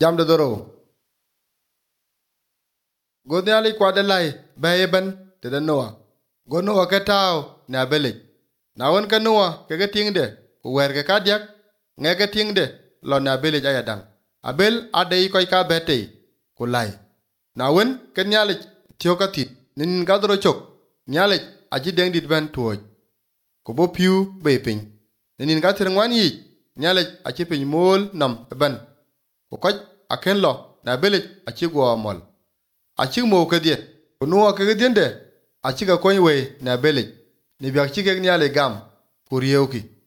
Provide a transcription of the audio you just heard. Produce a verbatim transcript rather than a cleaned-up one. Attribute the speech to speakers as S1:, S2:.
S1: Jam de doro. Go nyali kwa de lai ba yeben te de Noa. Go Noa ke tao na belik. Na won ke Noa ke ke ting de ku wer ke kadyak nge ke ting de lo na belik ayadang. Abel ade ko ka bete ku lai. Na won ke nyali tio ka tit nin ga dro chok. Nyali aji deng dit ben tuoj. Ku bo piu be pin. Nin ga tirngwan yi nyali aji pin mol nam ben. Ku koj aken lo na belik aji go mol. Achi mo ke diet ko Noa ke diende achi ka koy we na belik ni biak chi ke nyale gam ku riewki